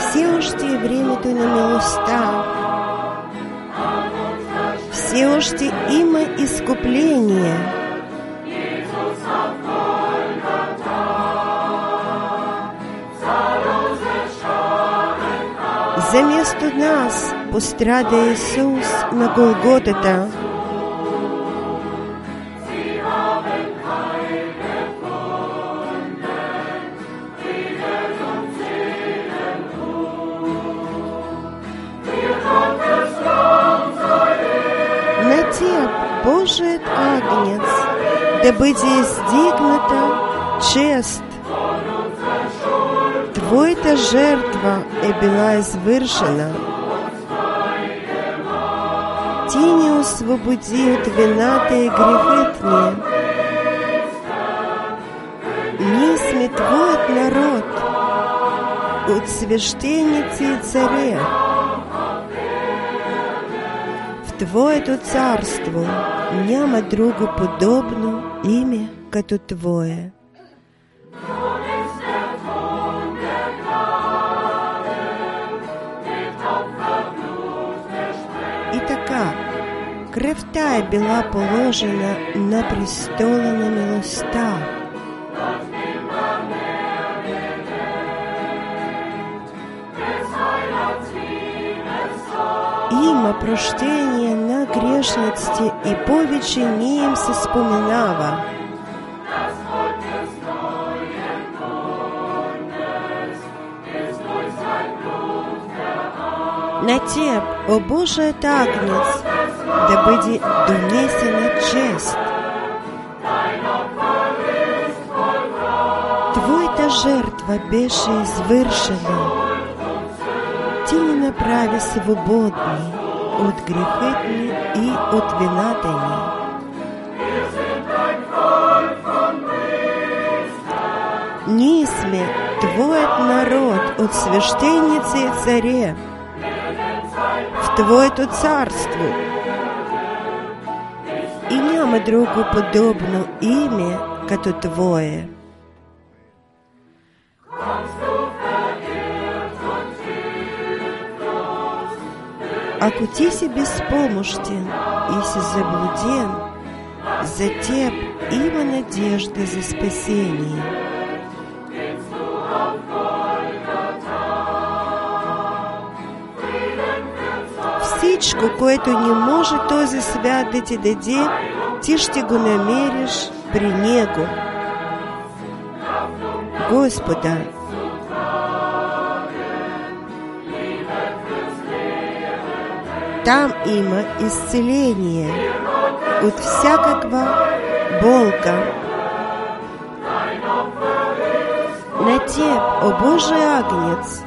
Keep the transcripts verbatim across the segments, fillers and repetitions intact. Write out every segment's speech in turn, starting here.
все уж те времето на милостта, все уж те има изкупление. Заместо нас пострада Исус на Голготата. На теб, Божият Агнец, да бъде издигната чест. Твоята жертва е била извършена. Ти ни освободи от вината и грехът ни. Ние сме Твоят народ, от свещеници и царе. В Твоето царство няма друго подобно име като Твое. И така, кръвта е била положена на престола на милостта. Има прощение на грешниците и повече не им се споменава. На теб, о Божият Агнец, да бъде донесена чест. Твоята жертва беше извършена. Ти ни направи свободни от грехът ни и от вината ни. Ние сме Твоят народ от свещеници и царе в Твоето царство. И няма друго подобно име като Твое. Ако ти си безпомощен и си заблуден, за теб има надежда за спасение. Всичко, което не може този свят да ти даде, ти ще го намериш при Него. Господа, там има изцеление от всякаква болка. На теб, о Божий Агнец,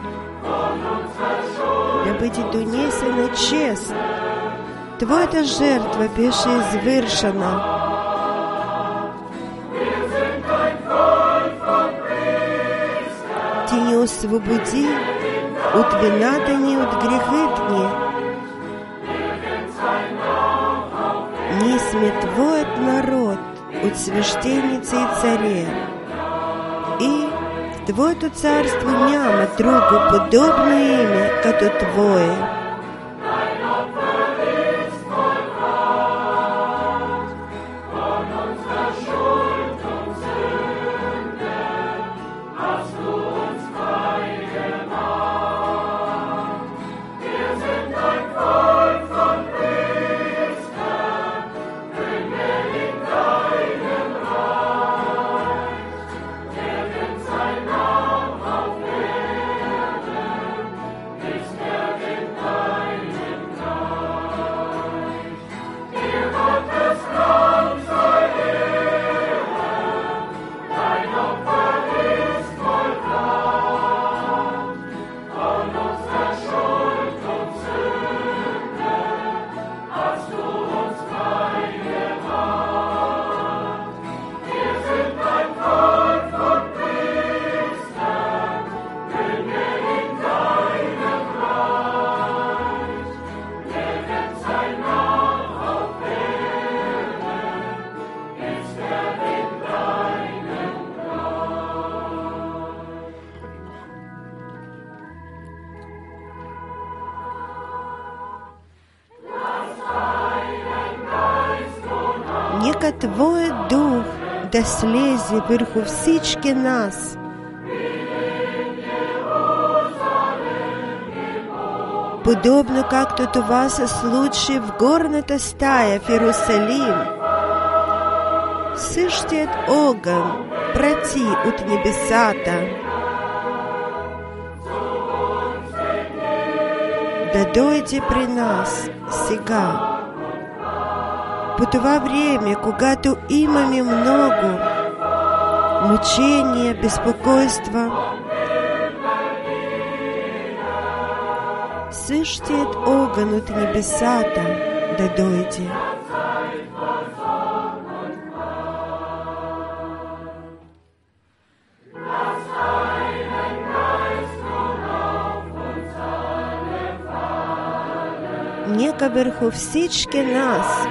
да бъде донесена чест. Твоята жертва беше извършена. Ти ни освободи от вината ни, от грехът ни. Ние сме Твоят народ, от свещеници и царе. И в Твоето царство няма друго подобно име като Твое. Ist er in Нека Твой Дух да слезе върху всички нас. Подобно както това се случи в горната стая в Иерусалим. Същият огън прати от небесата да дойде при нас сега. По това време, когато имаме много мъчения, безпокойства, същият огън от небесата да дойде. Нека върху всички нас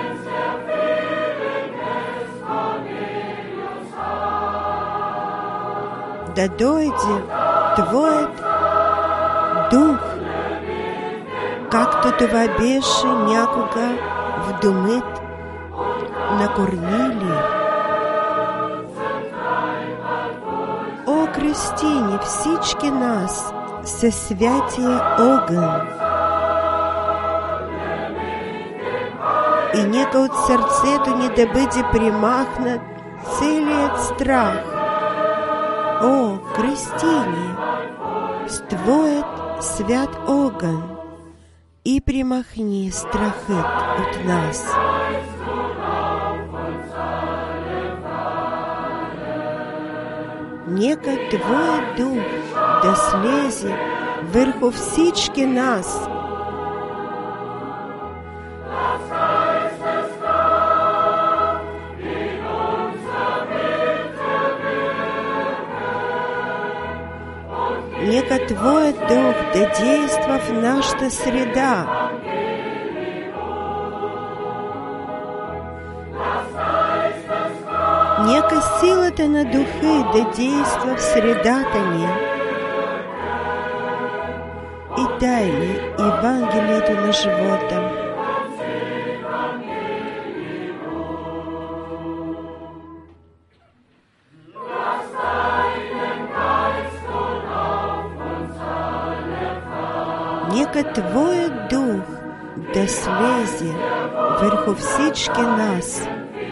да дойде Твоят Дух, както това беше някога в домът на Корнилий. Окръсти ни всички нас със святия огън и нека от сърцето ни да бъде примахнат целият страх. О, кръсти ни с Твоят свят огън и примахни страхът от нас. Нека Твоят Дух да слезе върху всички нас. Нека Твоят Дух да действа в нашата среда. Нека силата на Духа да действа в средата ни и дай ни Евангелието на живота. Нека Твоят Дух да слезе върху всички нас.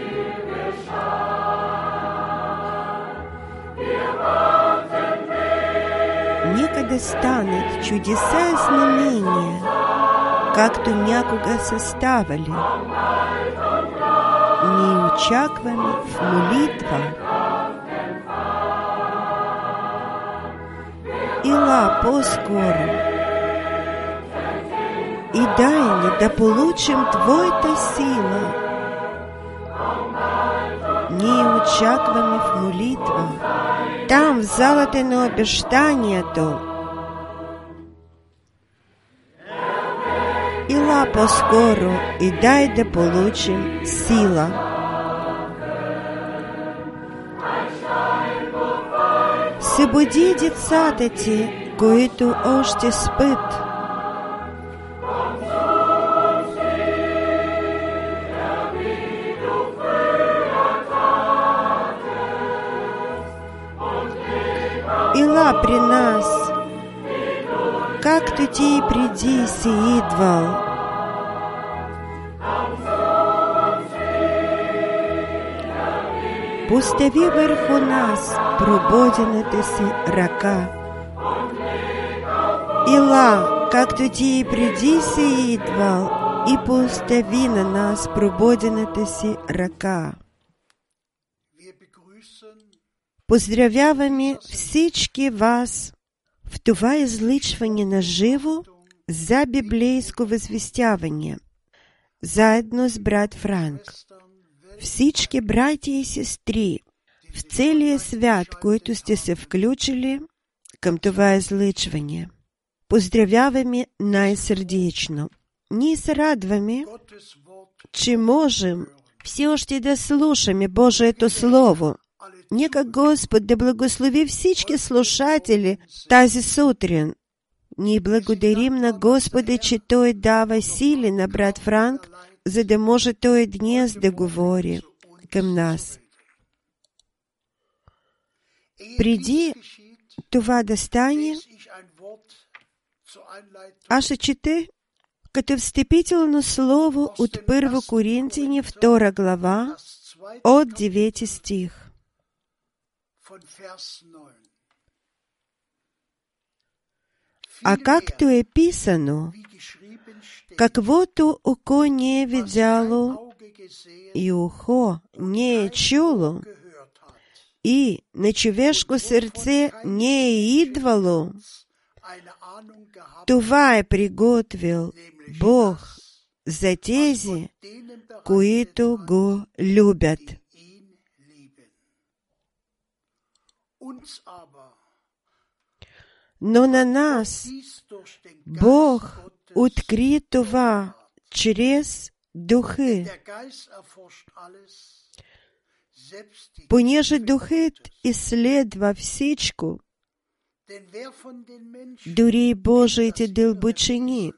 Нека да станат чудеса и знамения, както някога са ставали. Ние очакваме в молитва. Ила по-скоро и дай ни да получим Твоята сила. Ние очакваме в молитва, там в залата на обещанието. Ила по-скоро и дай да получим сила. Събуди децата Ти, които още спят. Ила при нас, както Ти и преди си идвал. Постави върху нас прободената си ръка. Ила, както Ти и преди си идвал, и постави на нас прободената си ръка. Поздравяваме всички вас в това излъчване на живо за библейско възвестяване, заедно с брат Франк. Всички братя и сестри в целия свят, които сте се включили към това излъчване, поздравяваме най-сърдечно. Ние се радваме, че можем все още да слушаме Божието Слово. Нека Господ да благослови всички слушатели тази сутрин. Ние благодарим на Господа, че Той дава сили на брат Франк, за да може Той днес да говори към нас. Преди това да стане, аз ще чета като встъпително слово от Първо Коринтияни, втора глава, от девети стих. А както е писано, каквото око не е видяло и ухо не е чуло, и на човешко сърце не е идвало, това е приготвил Бог за тези, които го любят. Но на нас Бог откри това чрез духи, понеже духът изследва всичко, дори Божиите дълбочини,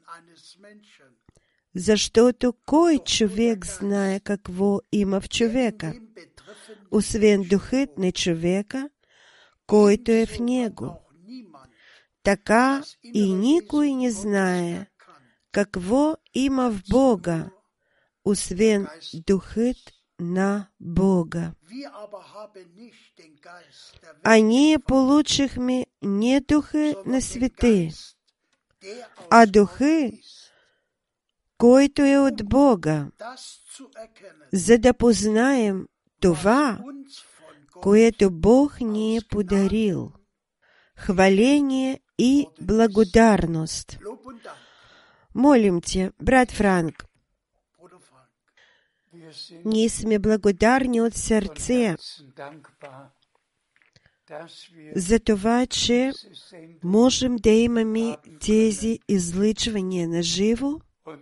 защото кой човек знае какво има в човека, освен духът на човека, който е в него. Така и никой не знае какво има в Бога, освен духът на Бога. А ние получихме не духа на света, а духа, който е от Бога, за да познаем това, което Бог ни е подарил. Хваление и благодарност. Молим Те, брат Франк, ние сме благодарни от сърце за това, че можем да имаме тези излъчвания на живо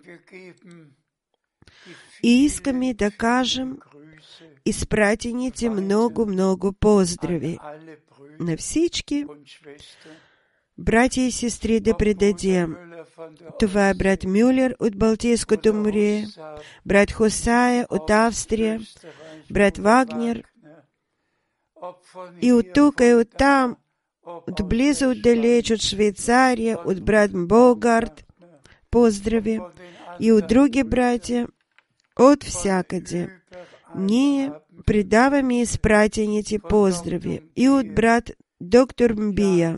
и искаме да кажем изпратените много-много поздрави на всички братя и сестри да предадем. Това е брат Мюллер от Балтийското море, брат Хосая от Австрия, брат Вагнер и от тук и от там, от близо, отдалеч, от Швейцария, от брат Богарт, поздрави, и от други братя, от всякъде. Ние предаваме изпратените поздрави и от брат доктор Мбия.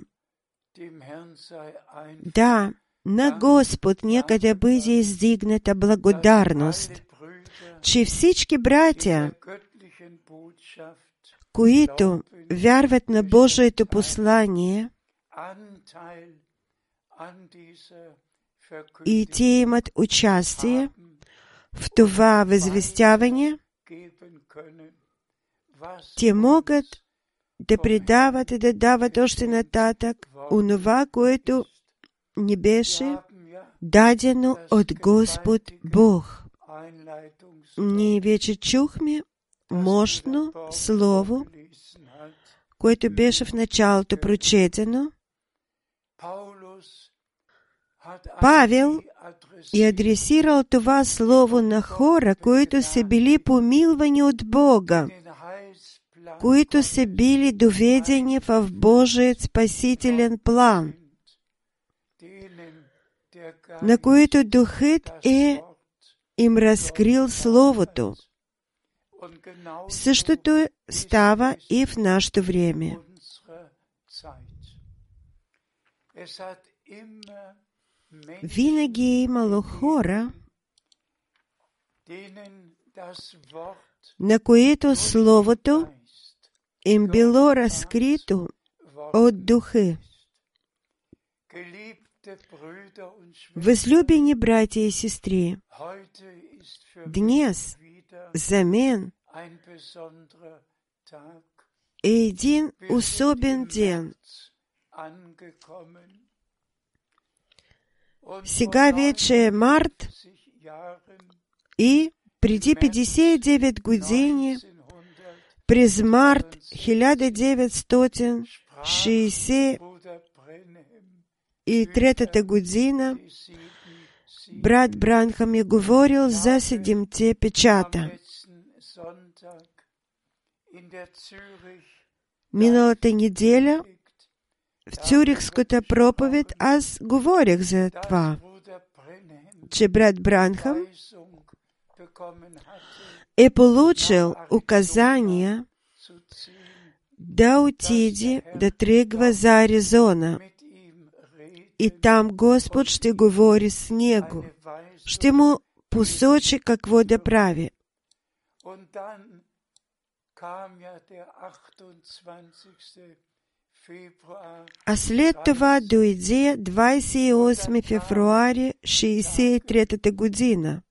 Да, на Господ нека да бъде издигната благодарност, че всички братя, които вярват на Божието послание и те имат участие в това възвестяване, те могат да предават и да дават още нататък онова, което ни беше дадено от Господ Бог. Ние вече чухме мощно слово, което беше в началото прочетено. Павел и адресирал това слово на хора, които са били помилвани от Бога, които са били доведени в Божият спасителен план, на които Духът е им разкрил Словото. Същото става и в нашето време. Винаги е имало хора, на които Словото им било разкрито от Духа. Възлюбени братя и сестри, днес за мен е един особен ден. Сега вече е март и преди петдесет и девет години, през март хиляда деветстотин шейсет и трета година, брат Бранхам е говорил за седемте печата. Миналата неделя в Цюрихската проповед аз говорих за това, че брат Бранхам е получил указания да отиде, да тръгва за Аризона. И там Господ ще говори с него, ще му посочи какво да прави. А след това дойде двадесет и осми февруари шейсет и трета година.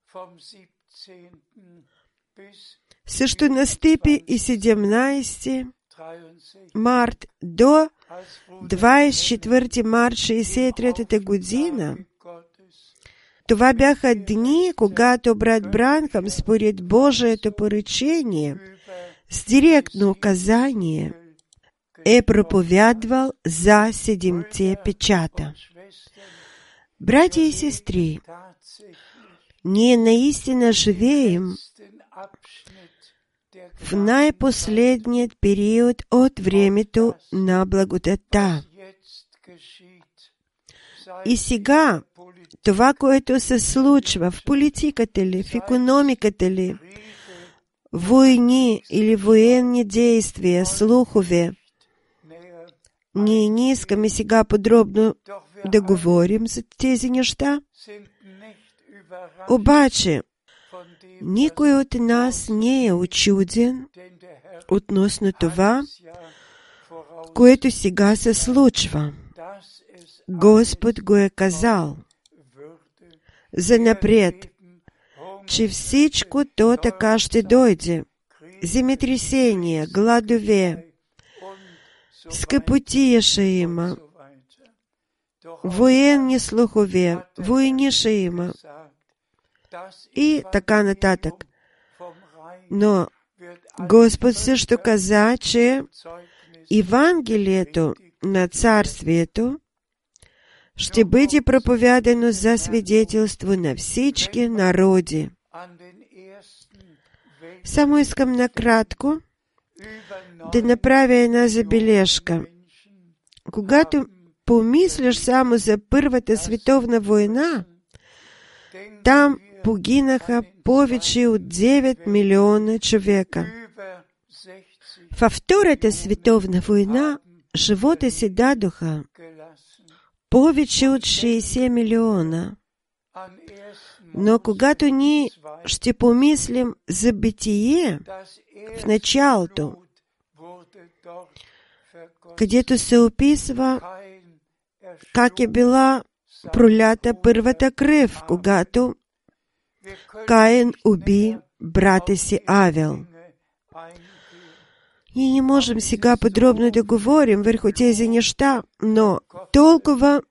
Също настъпи и седемнадесети март до двадесет и четвърти март шейсет и трета година. Това бяха дни, когато брат Бранхам според Божието поръчение с директно указание е проповядвал за седемте печата. Братя и сестри, ние наистина живеем в най-последният период от времето на благодата. И сега, това, което се случва в политиката ли, в икономиката ли, войни или военни действия, слухове, ние не искаме сега подробно да говорим за тези неща. Обаче, никой от нас не е учуден относно това, което сега се случва. Господ го е казал занапред, че всичко то така ще дойде. Земетресения, гладове, скъпотия ще има, военни слухове, войни ще има и така нататък. Но Господ също каза, че Евангелието на Царствието ще бъде проповядано за свидетелство на всички народи. Само искам накратко да направя една забележка. Когато помислиш само за Първата световна война, там погинаха повече от девет милиона човека. Във Втората световна война живота си дадоха повече от шейсет милиона. Но когато ние ще помислим за битие в началото, където се описва как е била пролята първата кръв, когато Каин уби брата си Авел. Ние не можем сега подробно да говорим върху тези неща, но толкова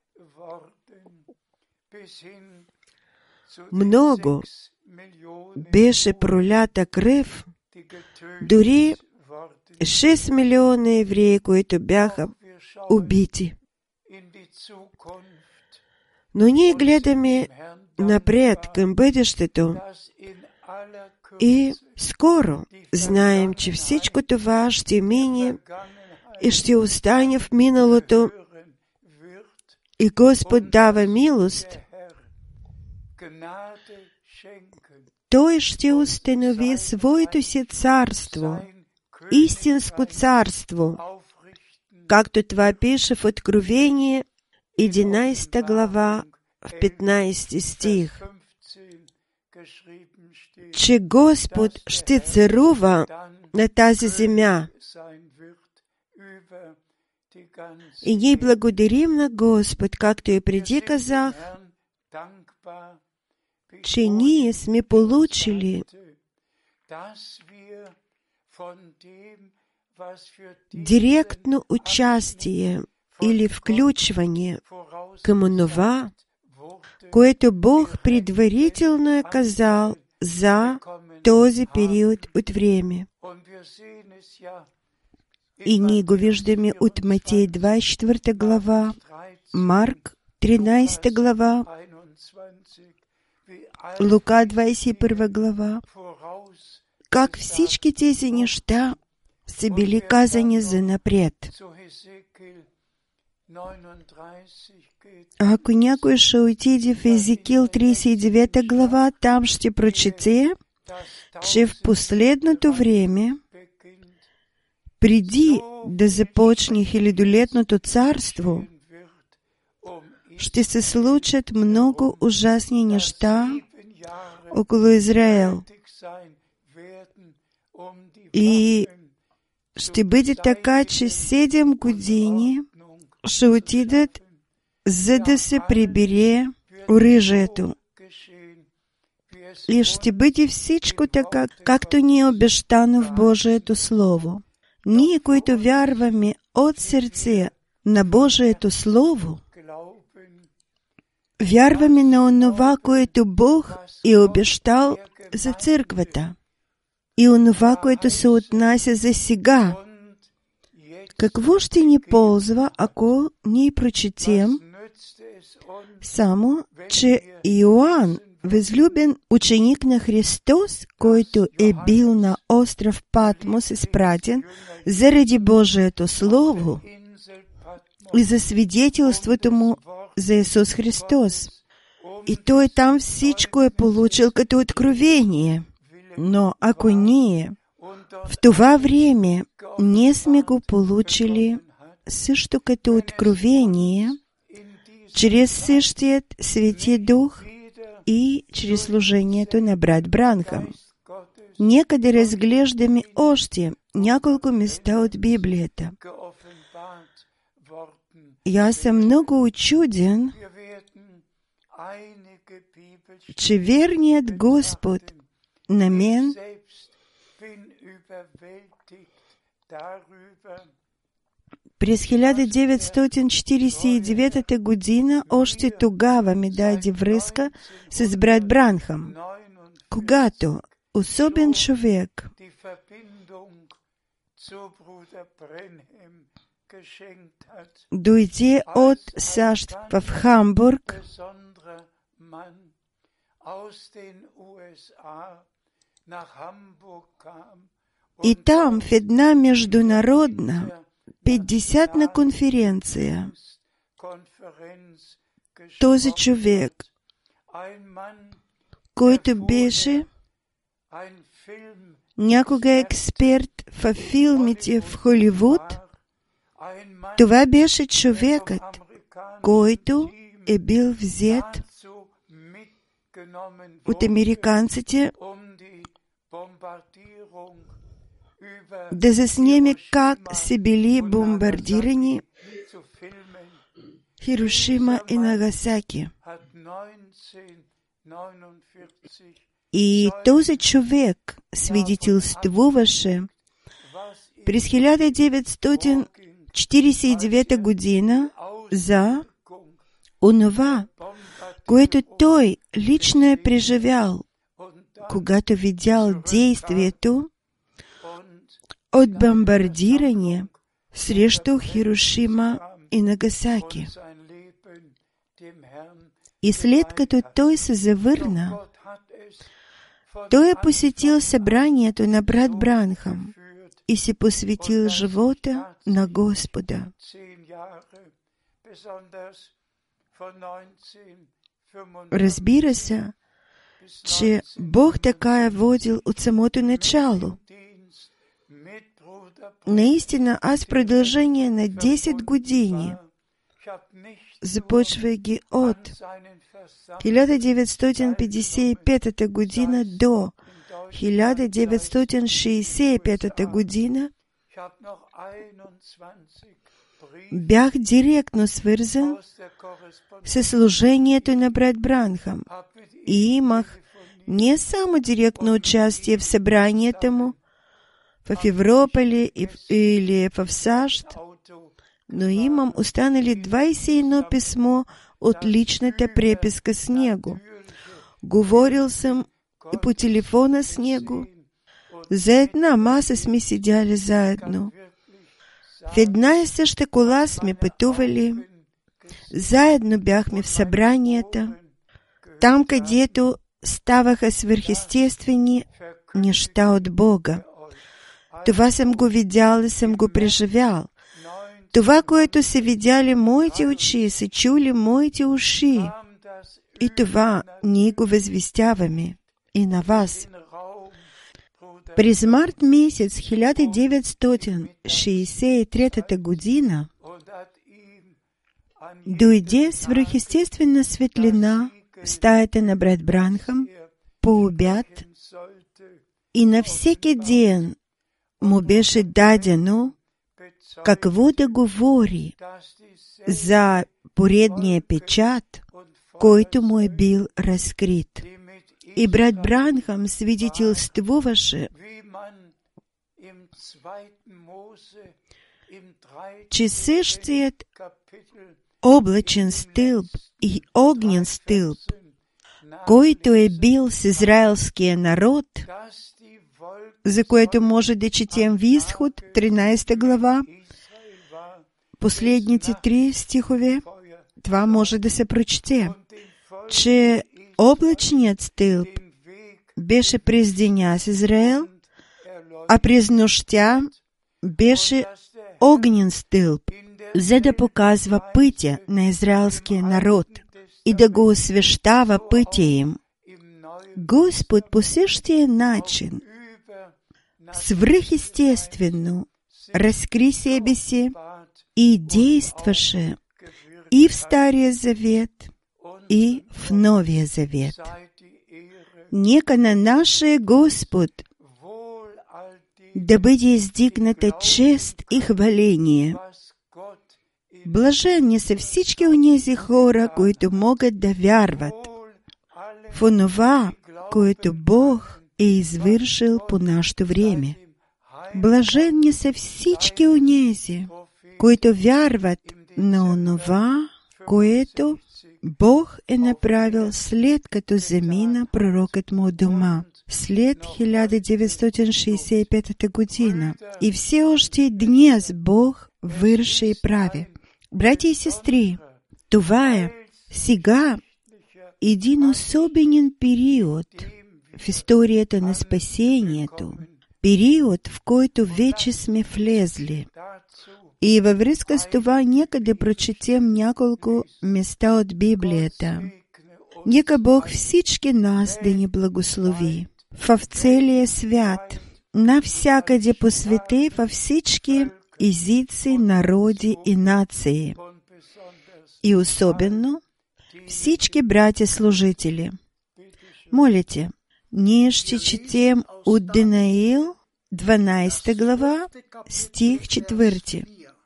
много беше пролята кръв, дори шест милиона евреи, които бяха убити. Но ние гледаме напред към бъдещето и скоро знаем, че всичко това ще мине и ще остане в миналото и Господ дава милост. Той ще установи своето си царство, истинско царство, както това пише в Откровение, единадесета глава, в петнадесети стих, че Господ ще царува на тази земя. И ние благодарим на Господ, както и преди казах, че ние сме получили директно участие или включване към онова, което Бог предварително е казал за този период от време. И ние го виждаме от Матей двадесет и четвърта глава, Марк тринадесета глава, Лука двадесет и първа глава, как всички тези неща са били казани занапред. Ако някой ще отиде в Езекил тридесет и девета глава, там ще прочете, че в последното време, преди да започне хилядолетното царство, ще се случат много ужасни неща около Израел. И ще бъде така, че седем години ще отидат, за да се прибере оръжието. И ще бъде всичко така, както ни е обещано в Божието Слово. Ние, които вярваме от сърце на Божието Слово, вярваме на онова, което Бог е обещал за църквата и онова, което се отнася за сега. Какво ще ни ползва, ако ние прочетем само, че Йоан, възлюбен ученик на Христос, който е бил на остров Патмос изпратен заради Божието Слово и за свидетелството му за Исус Христос. И той там всичко е получил като откровение. Но ако ние в това време ние сме го получили също като откровение, чрез същият Свети Дух и чрез служението на брат Бранхам. Нека да разглеждаме още няколко места от Библията. И аз съм много учуден, че верният Господ на мен през хиляда деветстотин четиридесет и девета година още тогава ми даде връзка с брат Бранхам, когато особен човек дойде от САЩ в Хамбург и там в една международна петдесятна конференция този човек, който беше някога експерт в филмите в Холивуд, това беше човекът, който е бил взет от американците да заснеме как са били бомбардирани Хирошима и Нагасаки. И този човек свидетелствуваше през хиляда деветстотин четиридесет и девета година за онова, което той лично е преживял, когато видял действието от бомбардиране срещу Хирошима и Нагасаки. И след като той се завърна, той е посетил събранието на брат Бранхам и си посветил живота на Господа. Разбира се, че Бог така е водил от самото начало. Наистина, аз в продължение на десет години, започвайки от хиляда деветстотин петдесет и пета година до хиляда деветстотин шестдесет и пета година, бях директно свързан с служението на брат Бранхам и имах не само директно участие в събранията му, в Европа ли, или в САЩ, но имам останали двадесет и едно писмо от личната преписка с него. Говорил съм и по телефона с него. За една маса сме седяли заедно. В една и съща кола сме пътували. Заедно бяхме в събранията, там където ставаха свръхестествени неща от Бога. Това съм го видял и съм го преживял. Това, което са видяли моите очи, са чули моите уши. И това ние го възвестяваме и на вас. През март месец хиляда деветстотин шейсет и трета година дойде свръхестествена светлина в стаята на брат Бранхам по обяд и на всеки ден му беше дадено какво да говори за поредния печат, който му е бил разкрит. И брат Бранхам свидетелствуваше, че същият облачен стълб и огнен стълб, който е бил с израелския народ, за което може да четем в Изход, тринадесета глава, последните три стихове, това може да се прочете, че облачният стълб беше през деня с Израел, а през нощта беше огнен стълб, за да показва пътя на израелския народ и да го освещава пътя им. Господ по същия начин свръхестествено разкри себе си и действаше и в Стария Завет, и в Новия Завет. Нека на нашия Господ да бъде издигната чест и хваление. Блаженни са всички онези хора, които могат да вярват в онова, което Бог е извършил по нашето време. Блаженни са всички онези, които вярват на онова, което Бог е направил след като замина пророкът му от дома, след хиляда деветстотин шейсет и пета година. И все още днес Бог върши и прави. Братя и сестри, това е сега един особен период в историята на спасението, период, в който вече сме влезли. И във връзка с това, нека да прочетем няколко места от Библията. Нека Бог всички нас да ни благослови. В целия свят, навсякъде по света, във всички езици, народи и нации. И особено всички братя-служители. Молите, ние ще четем от Даниил, дванадесета глава, стих четвърти.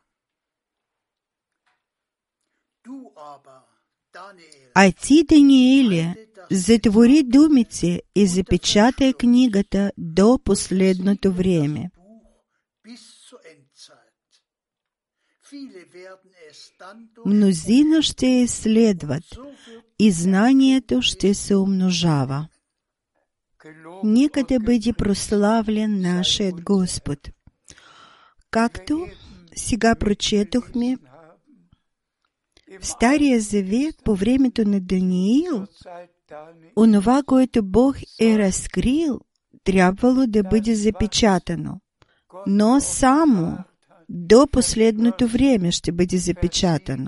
А ти, Данииле, затвори думите и запечатай книгата до последното време. Мнозина ще изследват и знанието ще се умножава. Нека да бъде прославлен нашият Господ. Както сега прочетохме в Стария Завет по времето на Даниил, онова, което Бог е разкрил, трябвало да бъде запечатано, но само до последното време ще бъде запечатано.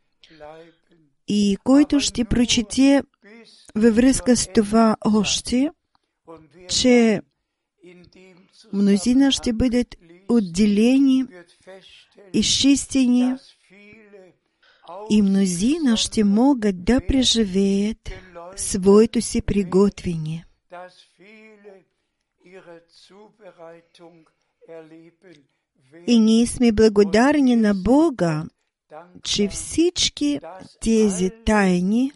И който ще прочете във връзка с това още, че мнозина ще бъдат отделени, изчистени и мнозина ще могат да преживеят своето си приготвение. И ние сме благодарни на Бога, че всички тези тайни,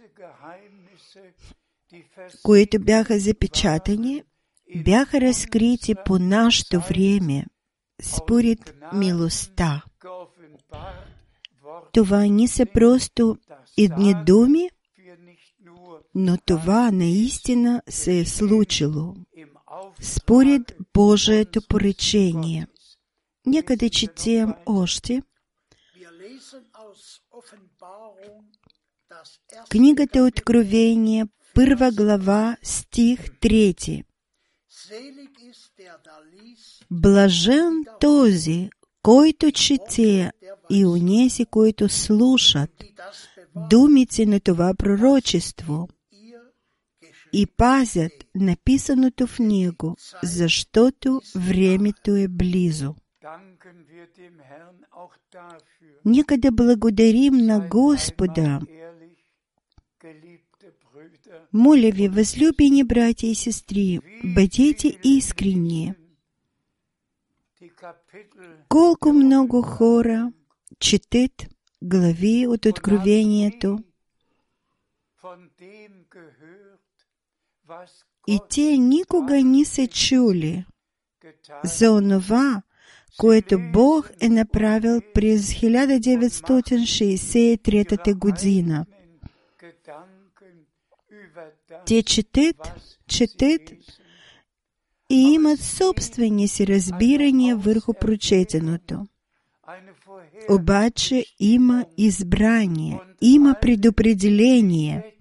които бяха запечатани, бяха разкрити по нашето време, според милостта. Това не са просто едни думи, но това наистина се е случило, според Божието поръчение. Нека да четем още книгата Откровение, първа глава, стих трети. Блажен този, който чете и унеси, който слушат думите на това пророчество и пазят написаното в него, защото времето е близо. Нека да благодарим на Господа. Моля ви, възлюбени братья и сестри, бъдете искрени. Колко много хора четат глави от Откровението и те никога не са чули за онова, което Бог е направил през хиляда деветстотин шейсет и трета година. Те четат, четат и имат собствени си разбирания върху прочетеното. Обаче има избрание, има предопределение.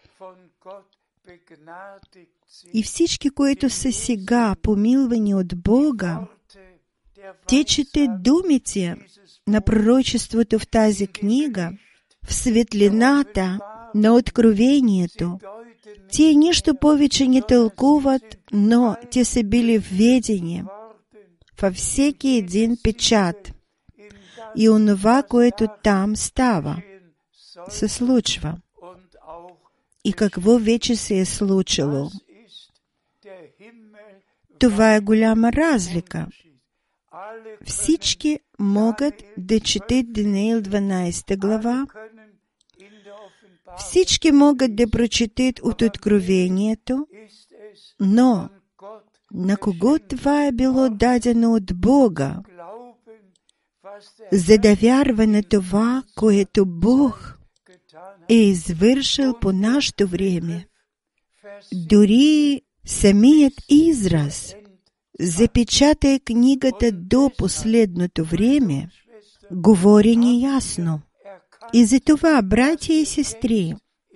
И всички, които са сега помилвани от Бога, те четат думите на пророчеството в тази книга, в светлината на откровението. Те нищо повече не тълкуват, но те са били введени във всеки един печат. И онова, което там става, се случва. И какво вече се е случило? Това е голяма разлика. Всички могат да четат Даниил дванадесета глава, всички могат да прочетат от Откровението, но на кого това е било дадено от Бога, за да вярва на това, което Бог е извършил по нашето време. Дори самият израз запечатай книгата до последното време говори неясно. И за това, братя и сестри,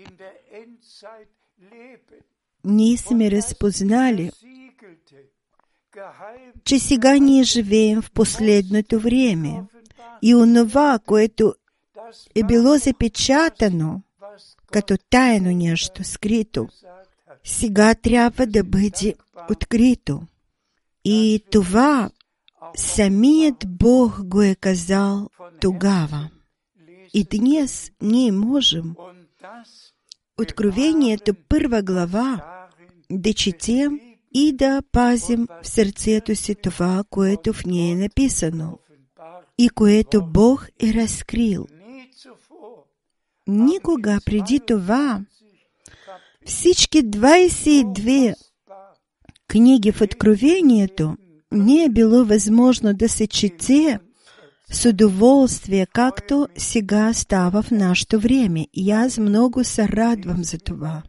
ние сме разпознали, че сега ние живеем в последното време и онова, което е било запечатано като тайно нещо, скрито, сега трябва да бъде открито. И това самият Бог го е казал тогава. И днес ние можем Откровението първа глава да четем и да пазим в сърцето си това, което в нея е написано и което Бог е разкрил. Никога преди това всички двадесет и две книги в Откровението не е било възможно да се чете с удоволствие, както сега става в нашето време. И аз много се радвам за това.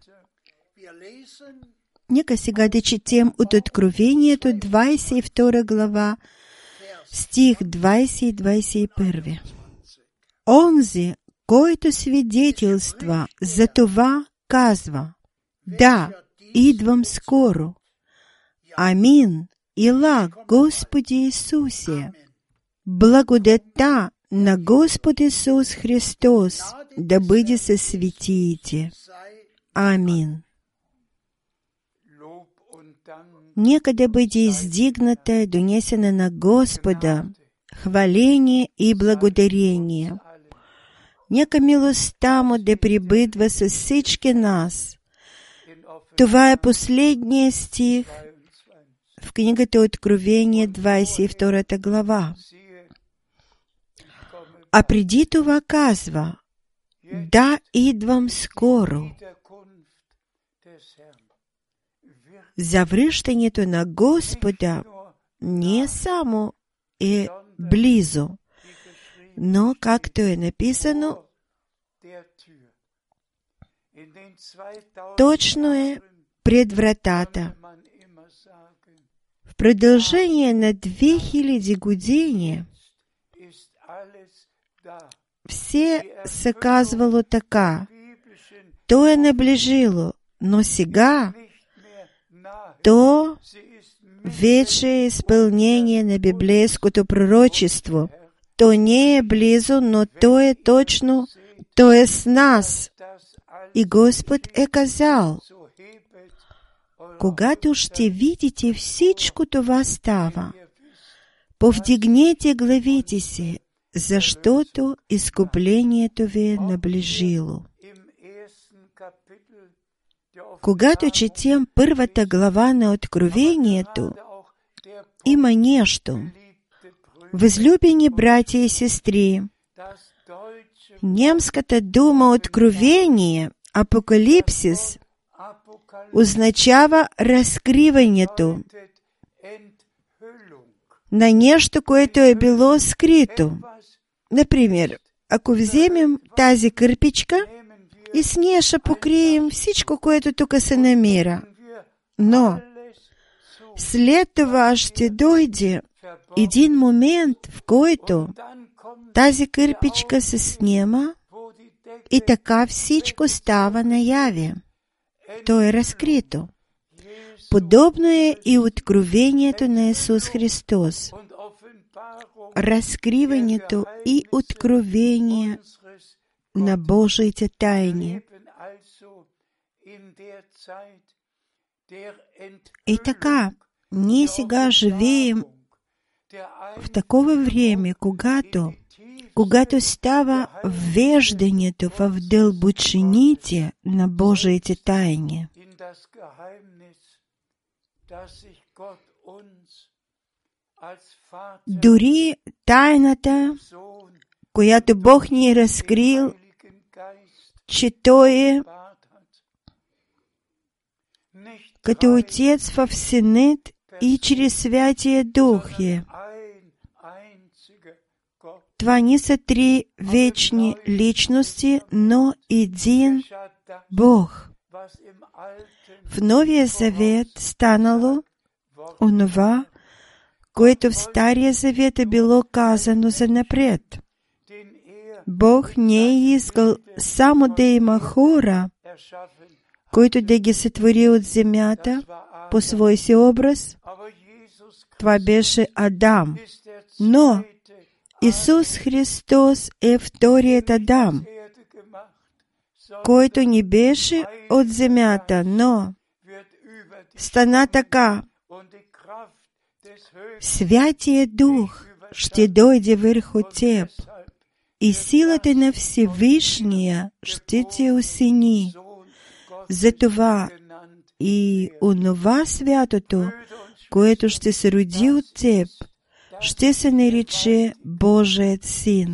Нека сега да четем от Откровението двадесет и втора глава, стих двадесет и двадесет и първи. Онзи, който свидетелства за това, казва: да, идвам скоро. Амин. Ила, Господи Исусе. Благодата на Господ Исус Христос да бъде със светиите. Амин. Нека да бъде издигната и донесена на Господа хваление и благодарение. Нека милостта му да пребъдва с всички нас. Това е последният стих в книгата Откровение, двадесет и втора глава. А преди това казва: да, идвам скоро. Завръщането на Господа не само е близо, но, както е написано, точно е пред вратата. В продължение на две хиляди години все се казвало така: то е наближило, но сега то вече изпълнение на библейското пророчество. То не е близо, но то е точно, то е с нас. И Господ е казал, когато ще видите всичко това става, повдигнете главите си, защото изкуплението ви е наближило. Когато четем първата глава на Откровението, има нещо. Възлюбени братя и сестри, немската дума Откровение, Апокалипсис, означава разкриването на нещо, което е било скрито. Например, ако вземем тази кърпичка и с нея ще покрием всичко, което тук се намира. Но след това ще дойде един момент, в който тази кърпичка се снема и така всичко става наяве. То е разкрито. Подобно е и откровението на Исус Христос. Разкриването и откровение на Божиите тайни. И така, ние сега живеем в такова време, когато, когато става веждането в дълбочините на Божиите тайни. Дори тайната, която Бог ни е разкрил, че Той е като Отец в Синът и чрез Святия Дух е. Това не са три вечни личности, но един Бог. В Новия Завет станало онова, което в Стария Завет е било казано за напред. Бог не е искал само да има хора, които да ги сътвори от земята по свой си образ. Това беше Адам. Но Исус Христос е вторият Адам, който не беше от земята, но стана така. Святия Дух ще дойде върху теб и силата на Всевишния ще те осени. Затова и онова святото, което ще се роди от теб, ще се нарече Божият Син.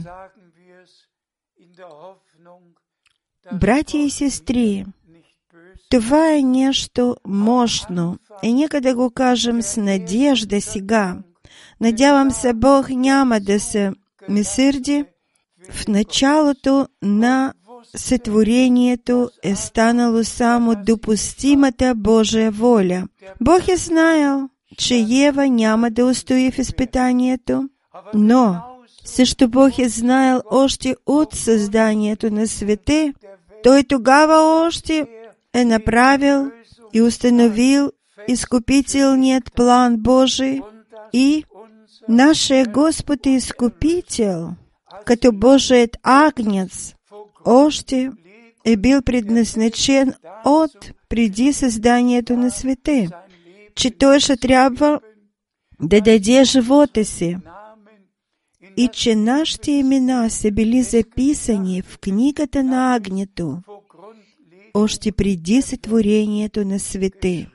Братя и сестри, това е нещо мощно и нека да го кажем с надежда сега. Надявам се, Бог няма да се ме сърди. В началото на сътворението е станало само допустимата Божия воля. Бог е знаел, че Ева няма да устои в изпитанието, но също Бог е знаел още от създанието на света. Той тогава още е направил и установил изкупителният план Божий и нашия Господ е изкупител, като Божият агнец, още е бил предназначен от преди създанието на света, че Той ще трябва да даде живота си и че нашите имена са били записани в книгата на Агнето още преди сътворението на света.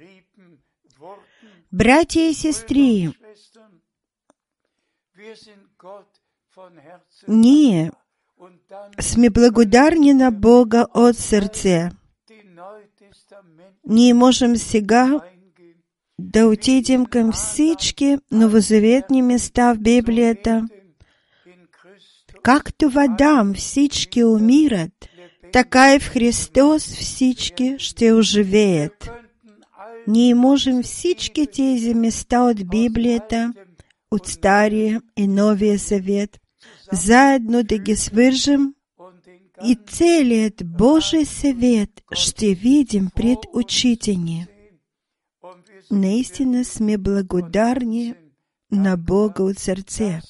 Братя и сестри, ние сме благодарни на Бога от сърце. Ние можем сега да отидем към всички новозаветни места в Библията. Както в Адам всички умират, така и в Христос всички ще оживеят. Ние можем всички тези места от Библията, от Стария и Новия Завет, заедно да ги свържем и целият Божий съвет ще видим пред очите ни. наистина сме благодарни на Бога от сърце,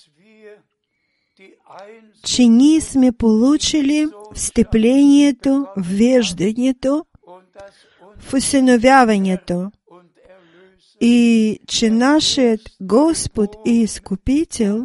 че ние сме получили встъплението, веждането в усиновяването и че нашият Господ и Изкупител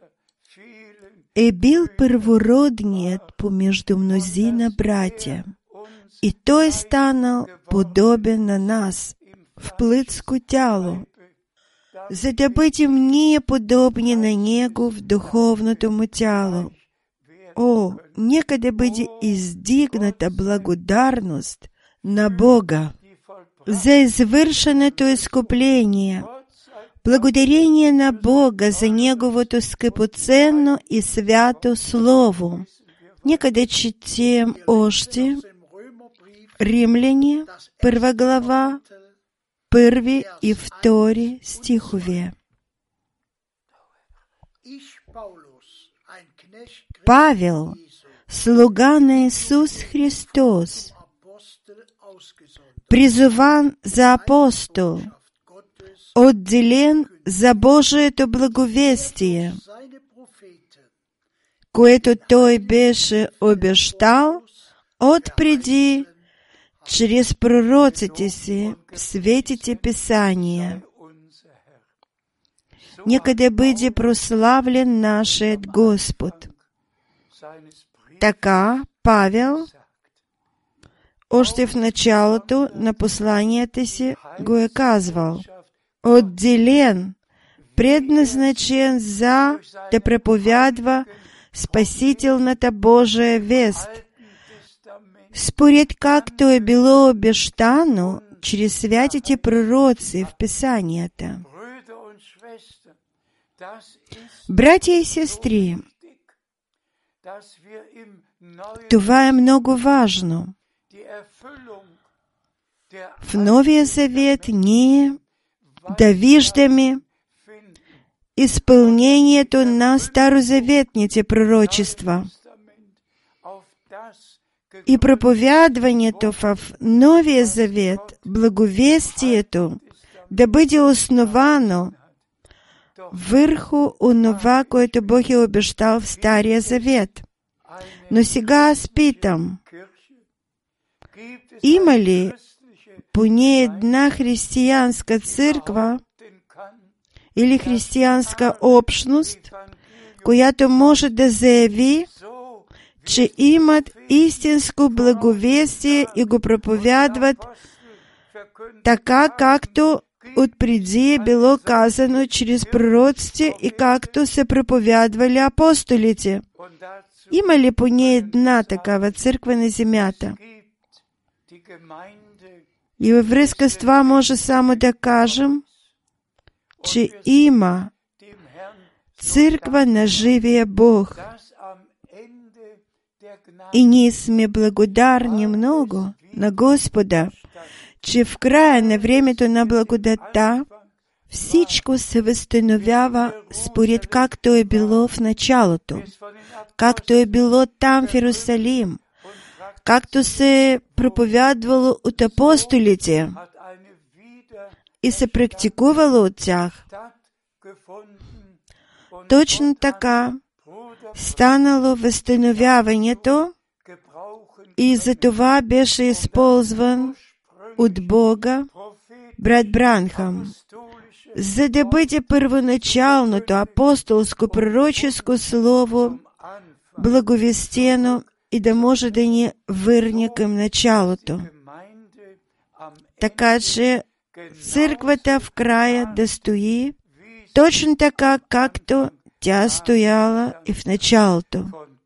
е бил първородният помежду мнозина братя и Той е станал подобен на нас в плътско тяло, за да бъдем ние подобни на Него в духовното му тяло. О, нека да бъде издигната благодарност на Бога за извършеното изкупление, благодарение на Бога за Неговото скъпоценно и свято Слово. Нека да четем още Римляни, първа глава, първи и втори стихове. Павел, слуга на Исус Христос, призован за апостол, отделен за Божието благовестие, което Той беше обещал отпреди чрез пророците си в светите Писания. Нека да бъде прославлен нашият Господ. Така Павел още в началото на посланията си го е казвал: отделен, предназначен за да проповядва спасителната Божия вест, според както е било обещано чрез святите пророци в Писанията. Братя и сестри, това е много важно. В Новия Завет ние да виждаме изпълнението на старозаветните пророчества и проповядването в Новия Завет, благовестието, да бъде основано върху онова, което Бог е обещал в Стария Завет. Но сега аз питам, има ли поне една християнска църква или християнска общност, която може да заяви, че имат истинско благовестие и го проповядват така, както отпреди е било казано чрез пророците и както са проповядвали апостолите? Има ли поне една такава църква на земята? И във връзка с това може само да кажем, че има църква на живия Бог. И ние сме благодарни много на Господа, че в края на времето на благодата всичко се възстановява според както е било в началото, както е било там в Иерусалим, както се е проповядвало от апостолите и се практикувало от тях. Точно така станало възстановяването и за това беше използван от Бога брат Бранхам, за да бъде първоначалното апостолско пророческо слово благовестено и да може да ни върне към началото. Така че църквата в края да стои точно така, както тя стояла и в началото,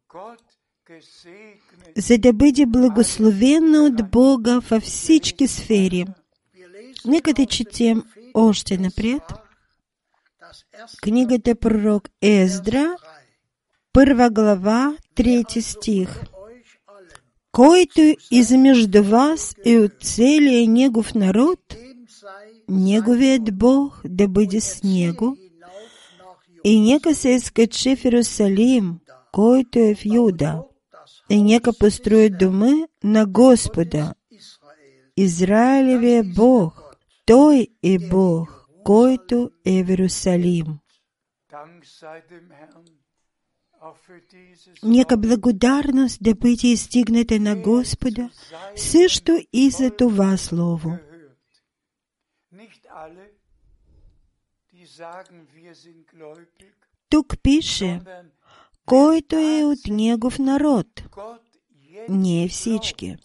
за да бъде благословена от Бога във всички сфери. Нека да четем още напред книгата пророк Ездра, първа глава, трети стих. Който измежду вас и от целия негов народ, неговият Бог да бъде с него, и нека се изкачи в Иерусалим, който е в Юда, и нека построи дома на Господа, Израилевия Бог, Той е Бог, който е в Иерусалим. Нека благодарност да бъде издигната на Господа също и за това слово. Тук пише, който е от Негов народ, не всички,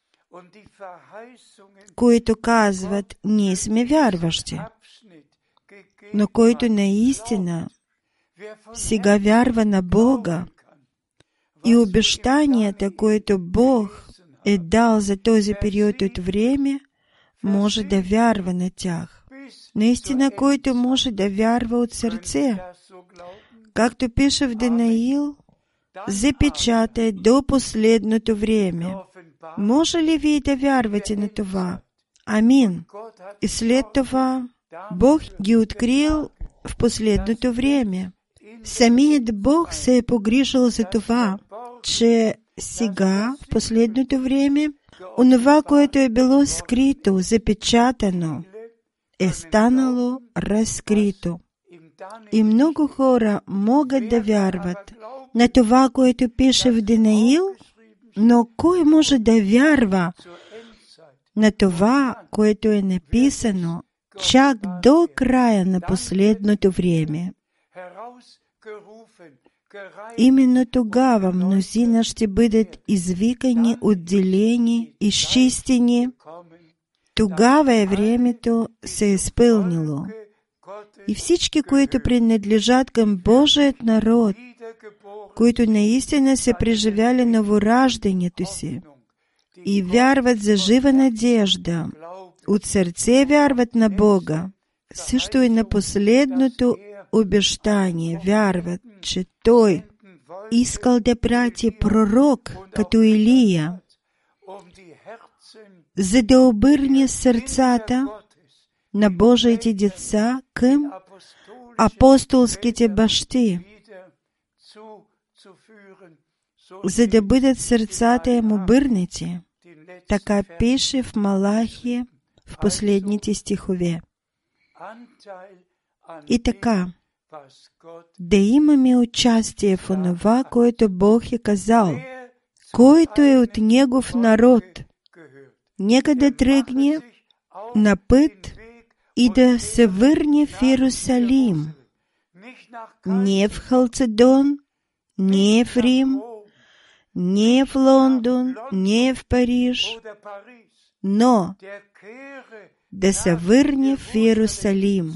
които казват, ние сме вярващи, но който наистина сега вярва на Бога и обещанията, които Бог е дал за този период от време, може да вярва на тях. Наистина, който може да вярва от сърце. Както пише в Данаил, запечатай до последното време. Може ли вие да вярвате на това? Амин. И след това Бог ги открил в последното време. Самият Бог се е погрижил за това, че сега, в последното време, онова, което е било скрито, запечатано, е станало разкрито. И много хора могат да вярват на това, което пише в Данаил, но кой може да вярва на това, което е написано чак до края на последното време? Именно тогава мнозина ще бъдат извикани, отделени, изчистени. Тогава е времето се е изпълнило. И всички, които принадлежат към Божият народ, които наистина са преживяли новораждането си и вярват за жива надежда, от сърце вярват на Бога, също и на последното обещание вярват, че Той искал да прати пророк като Илия, за да обърне сърцата на Божиите деца към апостолските бащи, за да бъдат сърцата им обърнати. Така пише в Малахия в последните стихове. И така, да имаме участие в онова, което Бог е казал, който е от Негов народ. Нека да тръгне на път и да се върне в Иерусалим. Не в Халцедон, не в Рим, не в Лондон, не в Париж, но да се върне в Иерусалим.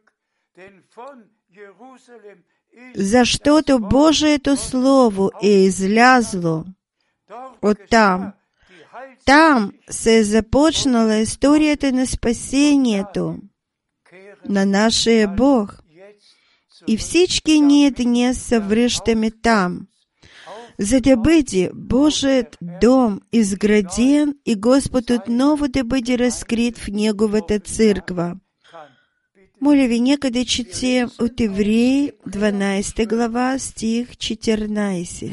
Защото Божието Слово е излязло оттам. Там се е започнала историята на спасението на нашия Бог. И всички ние днес се връщаме там, за да бъде Божият дом изграден и Господ отново да бъде разкрит в Неговата църква. Моля ви, нека да четем от Евреи, дванадесета глава, стих четирнадесет.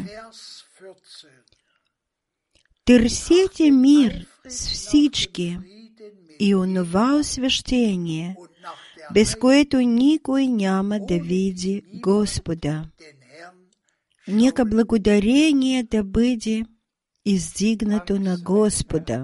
Търсете мир с всички и онова освещение, без което никой няма да види Господа. Нека благодарение да бъде издигнато на Господа.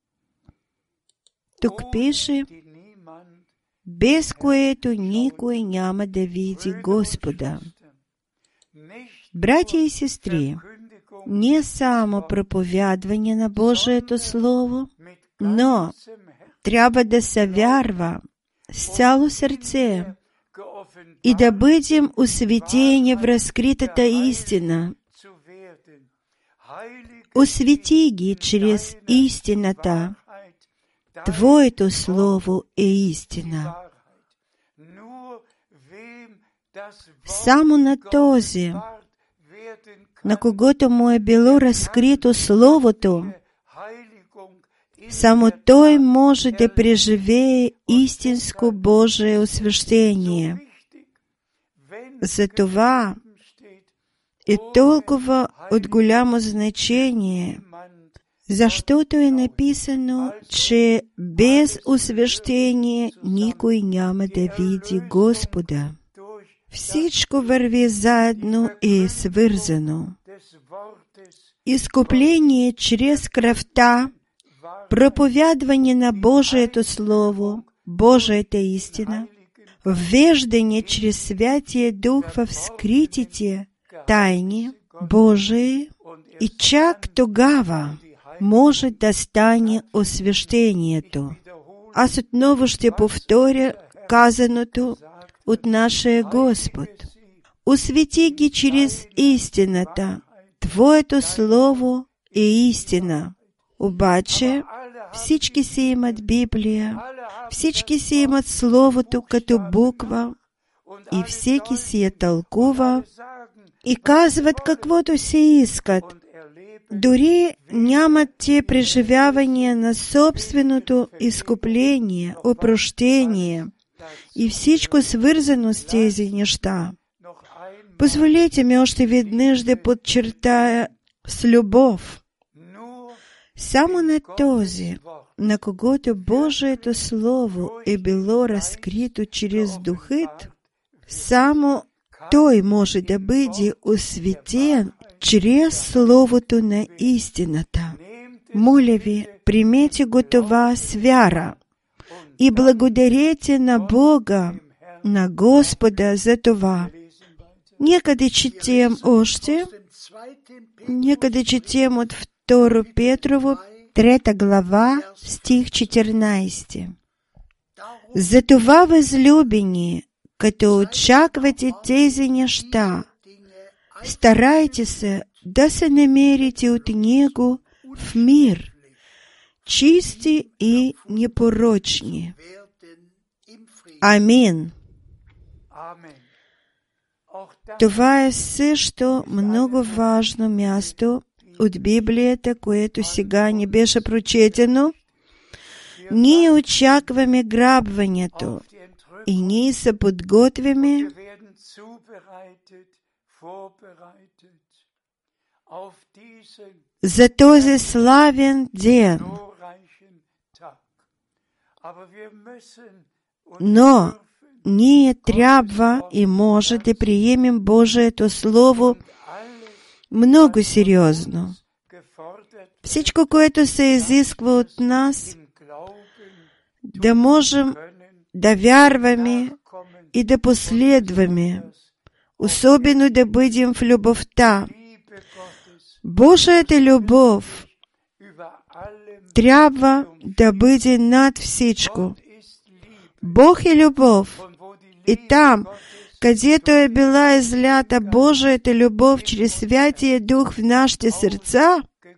Тук пише, без което никой няма да види Господа. Братя и сестри, не само проповядване на Божието Слово, но трябва да се вярва с цяло сърце и да бъдем осветени в разкритата истина. Освети ги чрез истината. Твоето Слово е истина. Само на този, на когото му е било разкрито Словото, само той може да преживее истинско Божие освещение. Затова е толкова от голямо значение За щото е написано, че без освещение никой няма да види Господа. Всичко върви заедно и е свързано. Изкупление чрез кръвта, проповядване на Божието Слово, Божията истина, ввеждане чрез Святия Дух в скритите тайни Божии, и чак тогава може да стане освещението. Аз отново ще повторя казаното от нашия Господ. Освети ги чрез истината. Твоето Слово е истина. Обаче всички си имат Библия, всички си имат Словото като буква и всеки си я тълкува и казват каквото си искат. Дори нямат те преживявания на собственото изкупление, опрощение и всичко свързано с тези неща. Позволете ми още веднъж да подчертая с любов. Само на този, на когото Божието Слово е било разкрито чрез Духът, само той може да бъде осветен чрез Словото на истината. Моля ви, примете го това с вяра и благодарете на Бога, на Господа за това. Нека да четем още, нека да четем от Второ Петрово, трета глава, стих четирнайсети. Затова, възлюбени, като очаквате тези неща, старайте се да се намерите от Него в мир, чисти и непорочни. Амин. Това е също много важно място от Библията, което сега не беше прочетено. Ние очакваме грабването и ние се подготвяме за този славен ден. Но ние трябва и може да приемем Божието Слово много сериозно. Всичко, което се изисква от нас, да можем да вярваме и да последваме, особено да бъдем в любовта. Божията любов трябва да бъде над всичко. Бог е любов. И там, където е била излята Божията любов чрез Святия Дух в нашите сърца,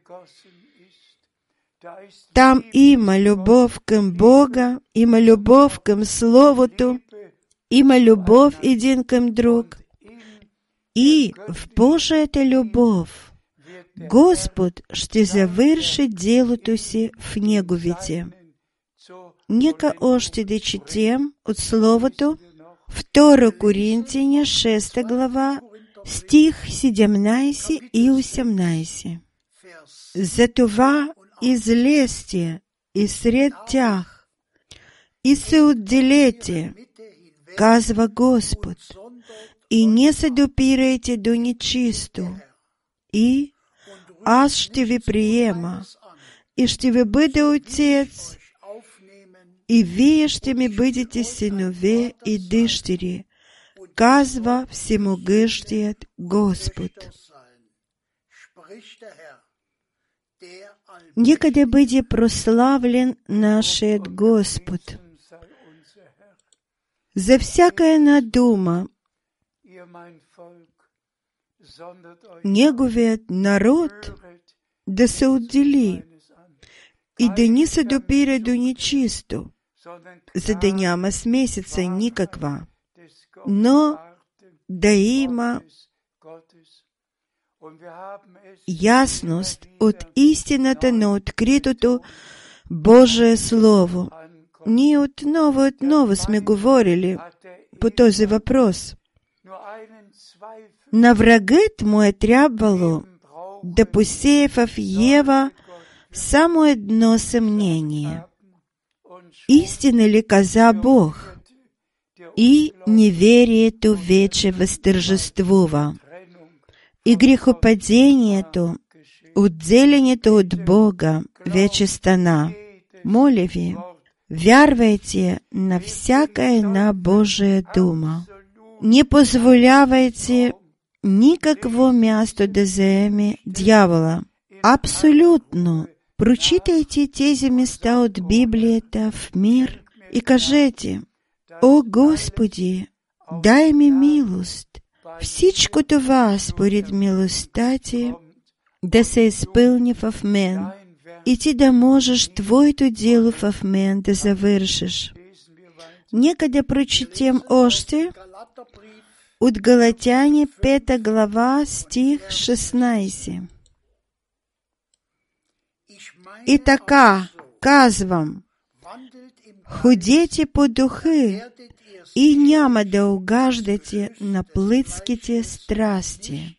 там има любов към Бога, има любов към Словото, има любов един към друг. И в Божията любов Господ ще завърши делото си в Неговите. Нека още да четем от Словото Второ Коринтияни, шеста глава, стих седемнайсети и осемнайсети. Затова излезте и сред тях и се отделете, казва Господ, и не се допирайте до нечисто, и аз ще ви приема, и ще ви бъда отец, и вие ще ми бъдете синове и дъщери, казва всемогъщият Господ. Нека да бъде прославлен нашият Господ. За всяка една дума Неговият народ да се отдели и да не се допира до нечисто, за да няма смесица никаква, но да има ясност от истината на откритото Божие Слово. Ние отново отново сме говорили по този въпрос. На врагът му е трябвало да посее в Ева Само едно съмнение. Истина ли каза Бог? И неверието вече възтържествува. И грехопадението, отделението от Бога вече стана. Моля ви, вярвайте на всяка една Божия дума. Не позволявайте никакво място да заеме дявола. Абсолютно. Прочитайте тези места от Библията в мир и кажете: О Господи, дай ми милост. Всичко това според милостта Ти да се изпълни в мен и Ти да можеш Твоето дело в мен да завършиш. Нека да прочетем още от Галатяни пета глава, стих шестнайсети. И така, казвам, ходете по духи и няма да угаждате на плътските страсти.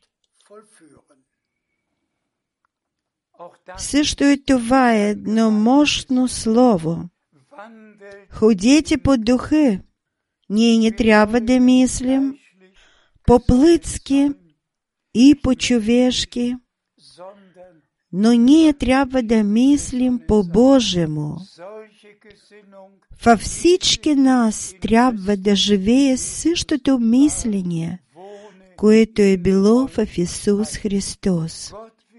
Също и това е едно мощно слово. Ходете по духи. Ние не трябва да мислим по-плътски и по-човешки, но ние трябва да мислим по-Божему. Във всички нас трябва да живее същото мислене, което е било в Исус Христос.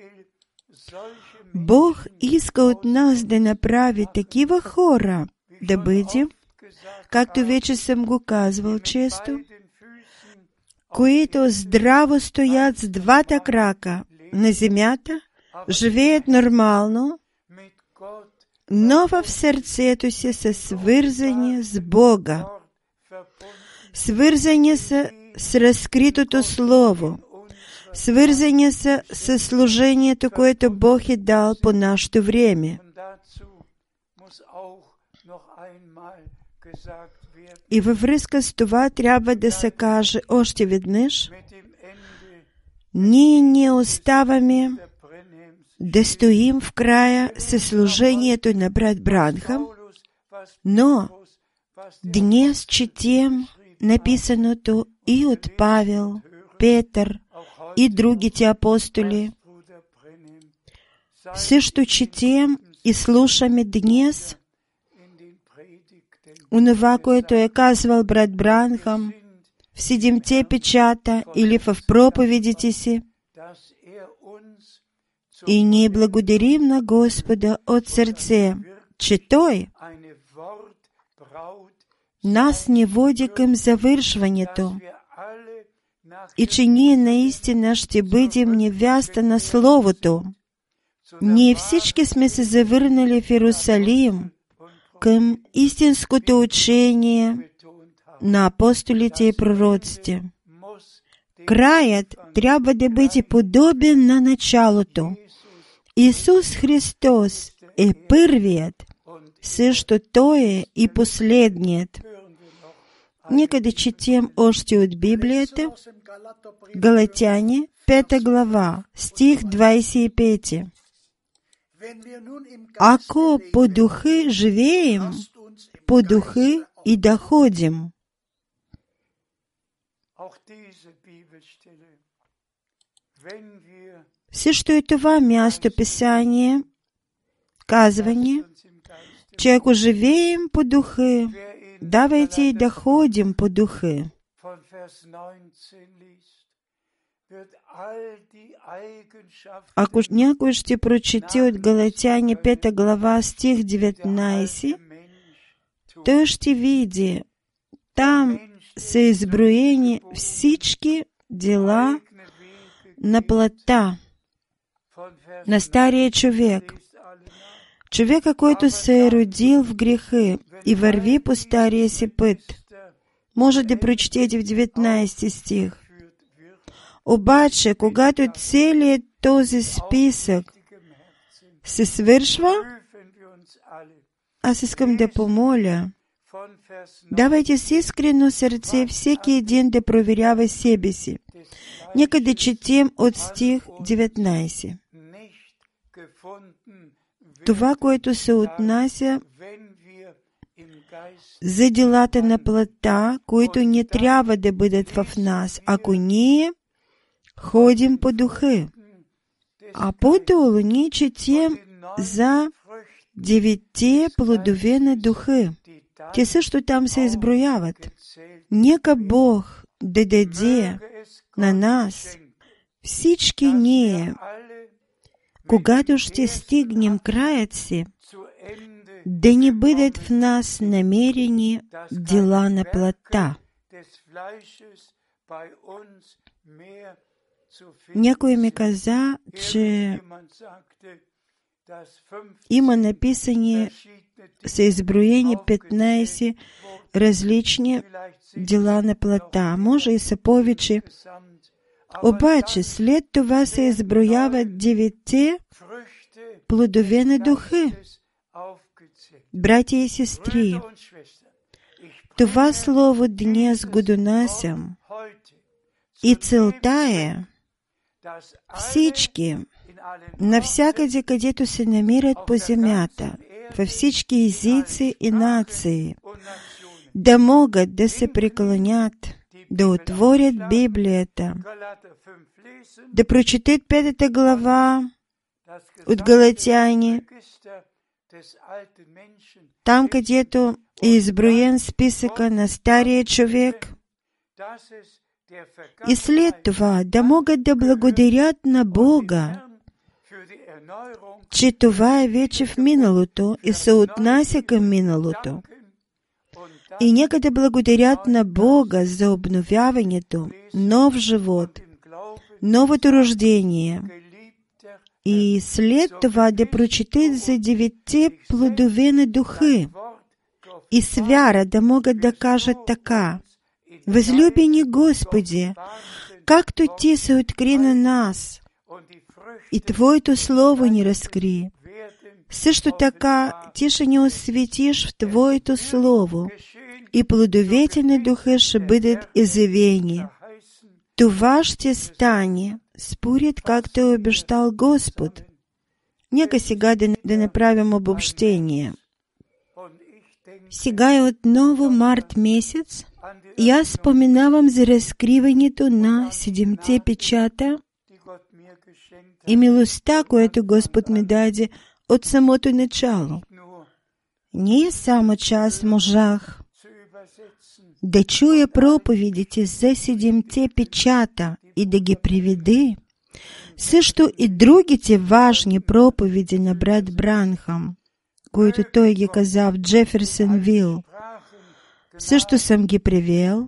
Бог иска от нас да направи такива хора, да бъдем, както вече съм го казвал често, които здраво стоят с двата крака на земята, живеят нормално, но в сърцето си са свързани с Бога, свързани са с разкритото Слово, свързани са с служението, което Бог е дал по нашето време. И във връзка с това трябва да се каже още веднъж: ние не оставаме да стоим в края със служението на брат Бранхам, но днес четем написаното и от Павел, Петър и другите апостоли. Също четем и слушаме днес онова, което е казвал брат Бранхам в седемте печата или в проповедите си. И ние благодарим на Господа от сърце, че Той нас не води към завършването и че ние наистина ще бъдем невяста на Словото. Ние всички сме се завърнали в Иерусалим към истинското учение на апостолите и пророците. Краят трябва да бъде подобен на началото. Исус Христос е първият, също Той е и последният. Нека да четем още от Библията, Галатяни, пета глава, стих двайсет и пети. Ако по духи живеем, по духи и да ходим. Също и това място Писание казва ни, че ако живеем по духи, давайте и да ходим по духи. Ако някой ще прочете от Галатяни пета глава, стих деветнайсети, той ще види, там са изброени всички дела на плътта, на стария човек. Човека, който се е родил в греха и върви по стария си път. Може да прочетете в деветнайсети стих. Обаче, когато целият този списък се свършва, аз искам да помоля, давайте с искрено сърце всеки един да проверява себе си. Нека да четем от стих деветнайсети. това, което се отнася за делата на плътта, които не трябва да бъдат в нас, ако ние ходим по духа. А по-долу ние четем за деветте плодове на духа. Те също там се изброяват. Нека Бог да даде на нас всички ние, когато ще стигнем краят си, да не бъдат в нас намерени дела на плътта. Някой ми каза, че има написани, са изброени петнайсет различни дела на плътта. Може и са повече. Обаче след това се изброяват деветте плодове на духа. Братя и сестри, това слово днес го донасям. И целта е всички, навсякъде, където се намират по земята, във всички езици и нации, да могат да се преклонят, да отворят Библията, да прочетат петата глава от Галатяни, там, където е изброен списъка на стария човек, и след това да могат да благодарят на Бога, че това е вече в миналото и се отнася към миналото. И нека да благодарят на Бога за обновяването, нов живот, новото рождение. И след това да прочетат за деветте плодове на духа. И с вяра да могат да кажат така: Възлюбени Господи, както Ти се откри на нас, и Твоето Слово ни разкри, също така Ти ще ни осветиш в Твоето Слово, и плодовете на духа ще бъдат изявени. Това ще стане според както е обещал Господ. Нека сега да, да направим обобщение. Сега е отново март месец и аз споменавам за разкриването на седемте печата и милостта, която Господ ми даде от самото начало. Не само че аз можах да чуя проповедите за седемте печата и да ги приведе, също и другите важни проповеди на брат Бранхам, които той ги каза в Джеферсонвил, също съм ги привел.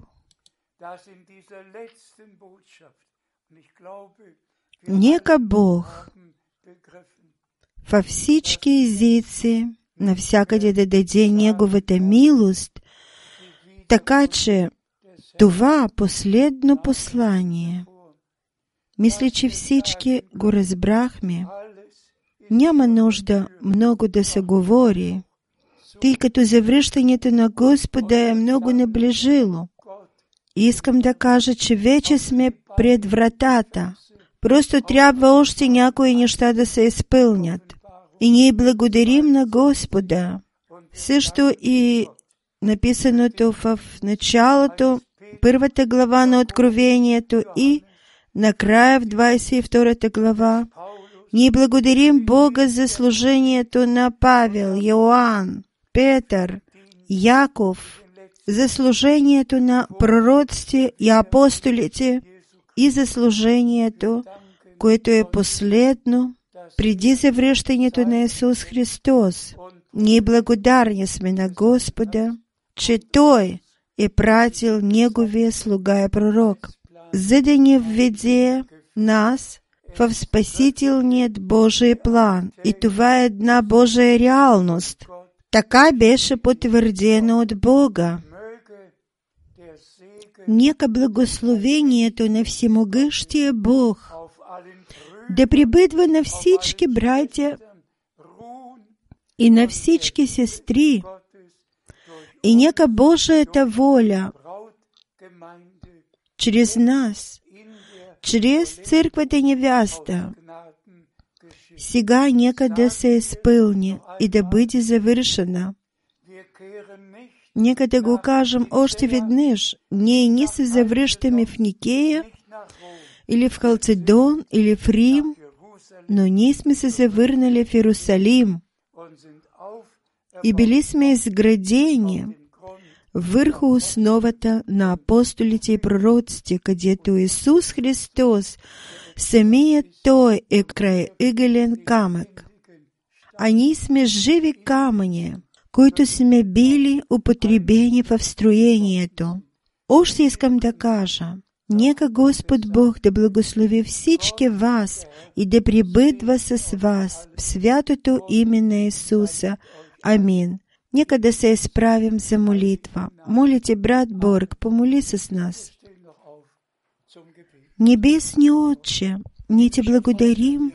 Нека Бог във всички езици навсякъде да даде Неговата милост, така че това последно послание, мисля, че всички го разбрахме. Няма нужда много да се говори, тъй като завръщането на Господа е много наближило. Искам да кажа, че вече сме пред вратата. Просто трябва още някои неща да се изпълнят. И ние благодарим на Господа. Също и написаното в началото, първата глава на Откровението и накрая в двадесет и втората глава. Ние благодарим Бога за служението на Павел, Йоан, Петър, Яков, за служението на пророците и апостолите и за служението, което е последно преди завръщането на Исус Христос. Ние благодарни сме на Господа, че Той е пратил Неговия слуга и пророк, за да ни введе нас в спасителният Божий план. И това е една Божия реалност. Така беше потвърдено от Бога. Нека благословението на всемогъщия Бог да пребъдва на всички братя и на всички сестри. И нека Божията воля чрез нас, чрез църквата невяста, Сега нека да се изпълни и да бъде завършена. Нека да го кажем още веднъж. Ние не се завръщаме в Никея, или в Халцедон, или в Рим, но ние сме се завърнали в Иерусалим и били сме изградени върху основата на апостолите и пророците, където Исус Христос, самият Той е краеъгълен камък. А ние сме живи камъни, които сме били употребени в строението. Още искам да кажа, нека Господ Бог да благослови всички вас и да пребъдва с вас в святото име на Исуса. Амин. Нека да се изправим за молитва. Молите, брат Борг, помоли с нас. Небесни Отче, ние Ти благодарим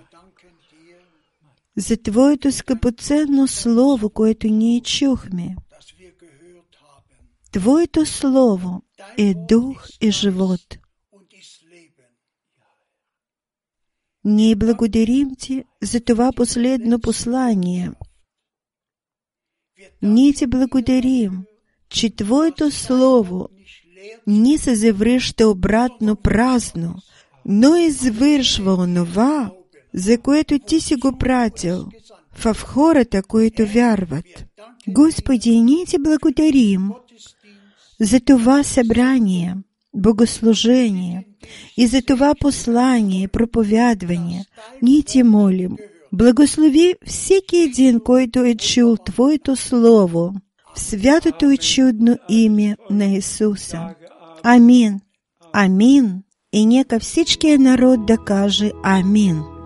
за Твоето скъпоценно Слово, което ние чухме. Твоето Слово е дух и живот. Ние благодарим Ти за това последно послание. Ние Ти благодарим, че Твоето Слово не се завръща обратно празно, но извършва онова, за което Ти си го пратил в хората, които вярват. Господи, ние Ти благодарим за това събрание, богослужение и за това послание, проповядване. Ние Ти молим, благослови всеки един, който е чул Твоето Слово, в святото и чудно име на Исуса. Амин. Амин. И нека всичкият народ да каже Амин.